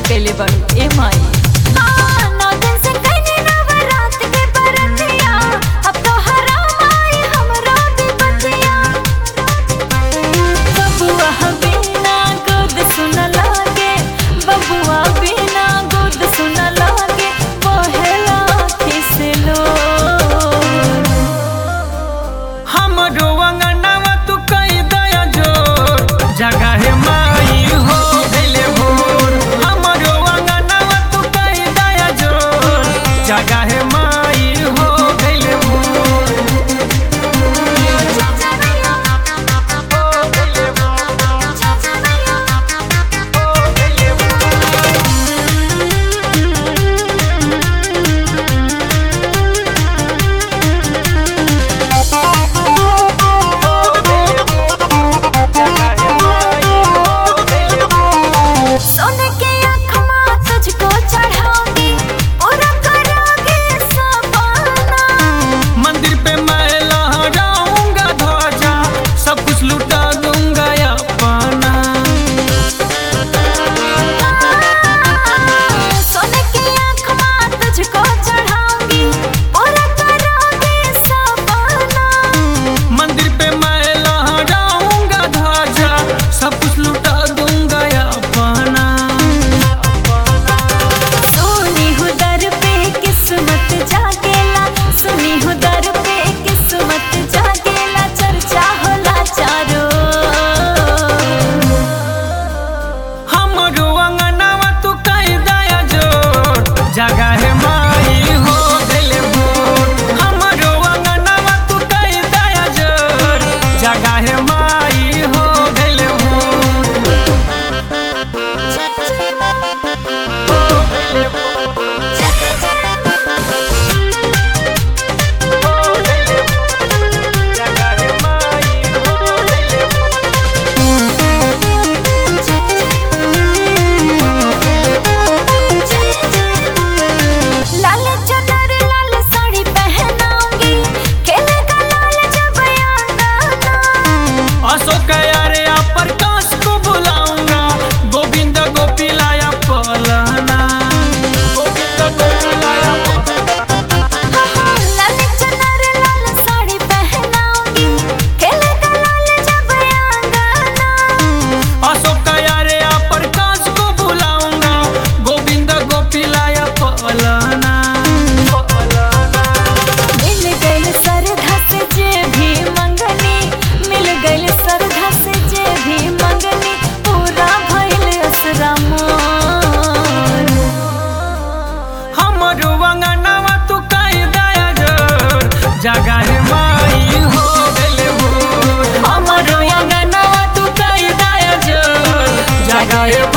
कैले बाड़ू ए माई। नौ दिन से कइनी नवरात के बरतिया, अब तो हराम आई हमरा विपतिया। बबुआ बिना गोद सुन लागे, बबुआ बिना गोद सुन लागे, बहेला आँखी से लोर। हमरो अंगनावा तू कई दया जोर, जगह है माई हो गइले भोर। हमरो अंगनावा तू कई दया जोर, जगह है माई हो गइले भोर। सोने की आँख माँ तुझको चढ़ाऊंगी, पूरा करोगे सपना। मंदिर पे मैं लहराऊंगा ध्वजा, सब कुछ लुटा दूंगा अपना। सोने की आँख माँ तुझको चढ़ाऊंगी, पूरा करोगे सपना। मंदिर पे मैं लहराऊंगा ध्वजा, सब कुछ लुटा दूंगा अपना। सुनी हूँ दर पे किस्मत जागेला, सुनी हूँ दर पे किस्मत जागेला, चर्चा होला चारों। हमरो अंगनावा तू कई दया जोर, जगह है माई हो गइले भोर। हमरो अंगनावा तू कई दया जोर, जगह है माई हो गइले भोर। जगह है माई हो गइले भोर। लाल चुनर लाल साड़ी पहनाऊंगी, खेलेगा लाल जब आंगना। अशोक यारे प्रकाश को बुलाऊंगा, गोविंद गोपी लाया पलना। गोविंद गोपी लाया लाल चुनर लाल साड़ी पहनाऊंगी, खेलेगा लाल जब आंगना। अशोक यारे प्रकाश को बुलाऊंगा, गोविंद गोपी लाया पलना। मिल गइल श्रद्धा से जे भी मंगनी, मिल गइल श्रद्धा से जे भी मंगनी, पूरा भइल असरा मोर। हमरो अंगनावा तू कई दया जोर, जगह है माई हो गइले भोर। हमरो अंगनावा तू कई दया जोर, जगह है